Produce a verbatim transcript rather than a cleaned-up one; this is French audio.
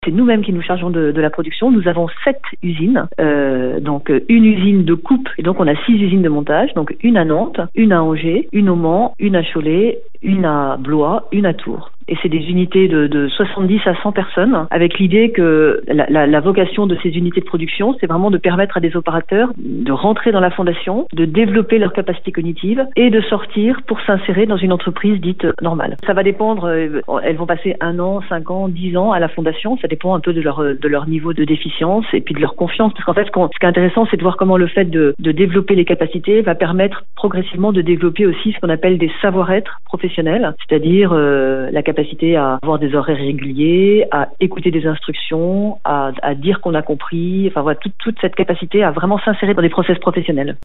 C'est nous-mêmes qui nous chargeons de, de la production. Nous avons sept usines, euh, donc une usine de coupe, et donc on a six usines de montage, donc une à Nantes, une à Angers, une au Mans, une à Cholet, une à Blois, une à Tours. Et c'est des unités de, de soixante-dix à cent personnes, avec l'idée que la, la, la vocation de ces unités de production, c'est vraiment de permettre à des opérateurs de rentrer dans la fondation, de développer leurs capacités cognitives et de sortir pour s'insérer dans une entreprise dite normale. Ça va dépendre, elles vont passer un an, cinq ans, dix ans à la fondation, ça dépend un peu de leur, de leur niveau de déficience et puis de leur confiance. Parce qu'en fait, ce, qu'on, ce qui est intéressant, c'est de voir comment le fait de, de développer les capacités va permettre progressivement de développer aussi ce qu'on appelle des savoir-être professionnels, c'est-à-dire euh, la capacité à avoir des horaires réguliers, à écouter des instructions, à, à dire qu'on a compris, enfin voilà, toute, toute cette capacité à vraiment s'insérer dans des process professionnels.